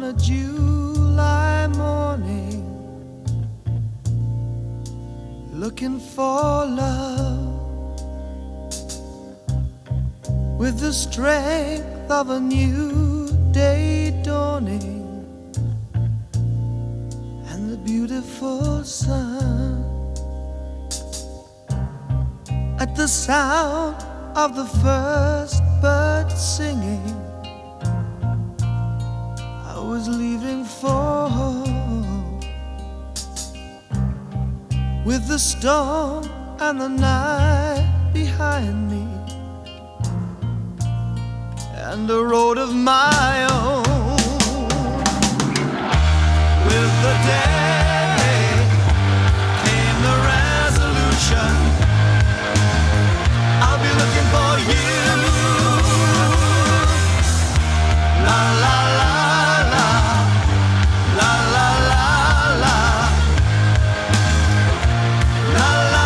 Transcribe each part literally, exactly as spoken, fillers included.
a July morning, looking for love with the strength of a new day dawning and the beautiful sun. At the sound of the first bird singing, I was leaving for home, with the storm and the night behind me, and a road of my own. With the day came the resolution, I'll be looking for you. La la la la, la la la la, la la.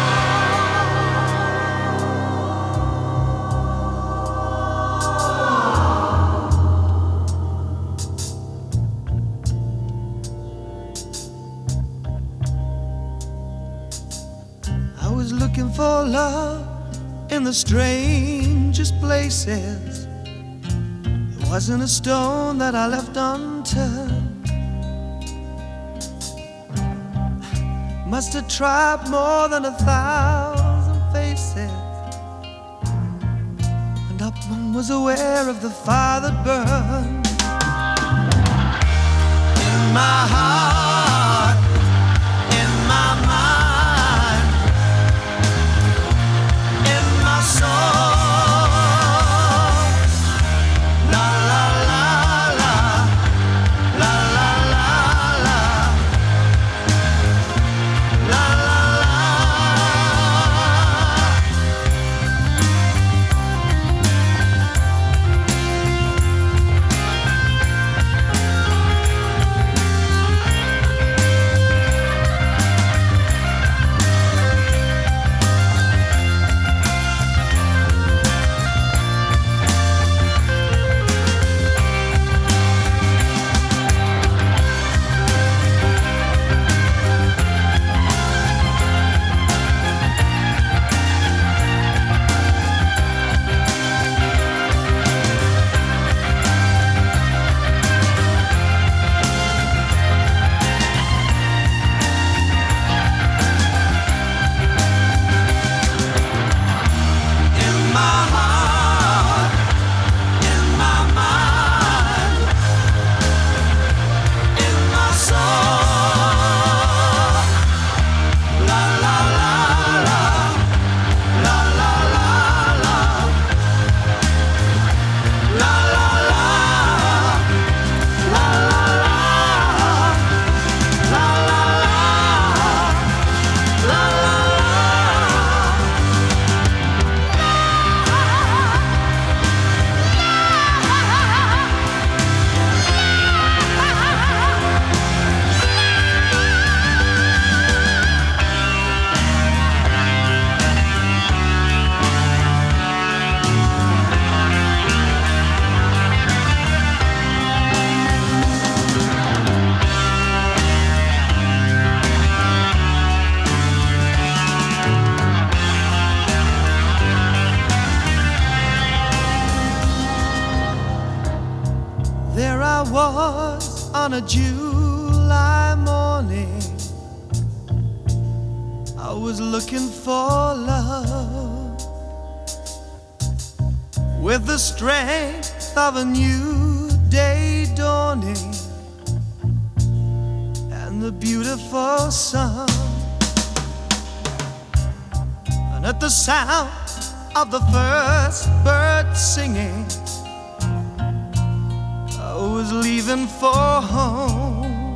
I was looking for love in the strangest places. There wasn't a stone that I left unturned. Must have tried more than a thousand faces, and not one was aware of the fire that burned in my heart, in my mind, in my soul. La la la la, la la la la, la la la. There I was on a July morning, I was looking for love with the strength of a new day dawning and the beautiful sun. And at the sound of the first bird singing, I was leaving for home,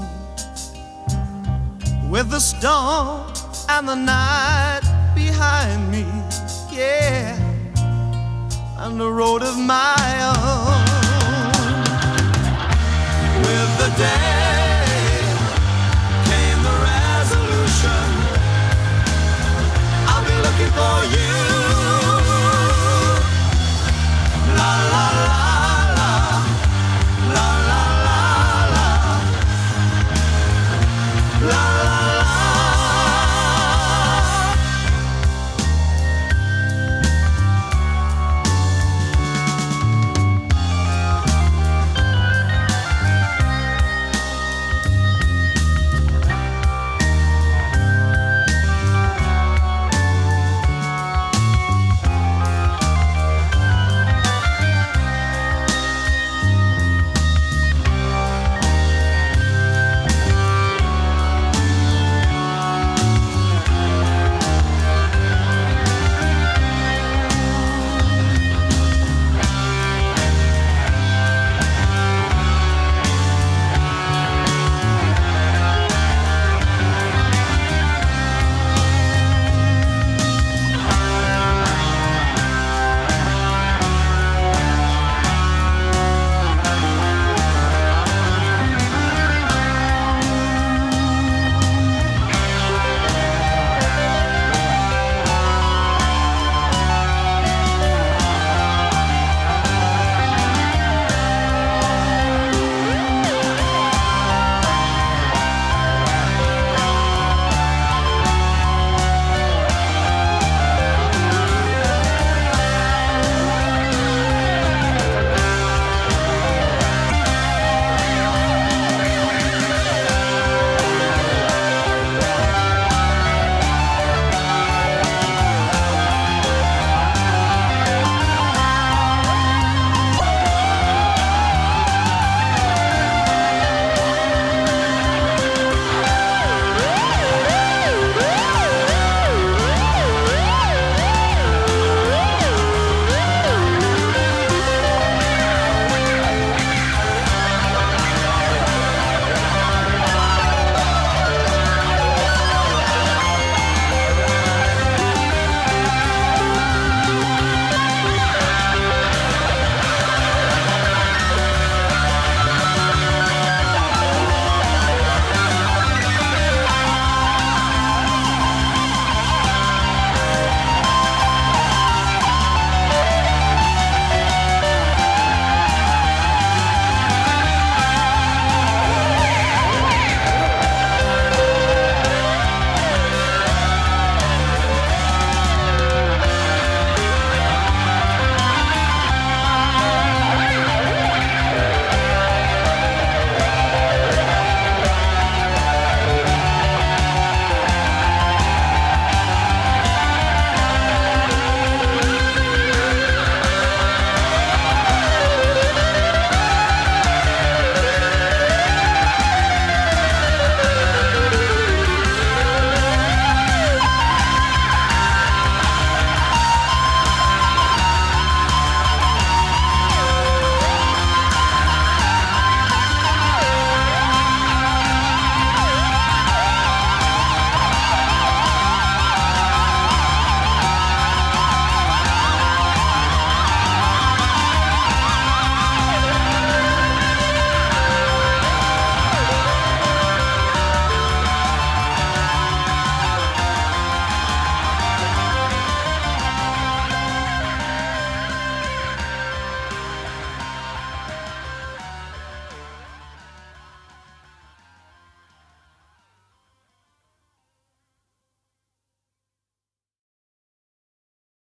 with the storm and the night behind me, yeah, and the road of my own. With the day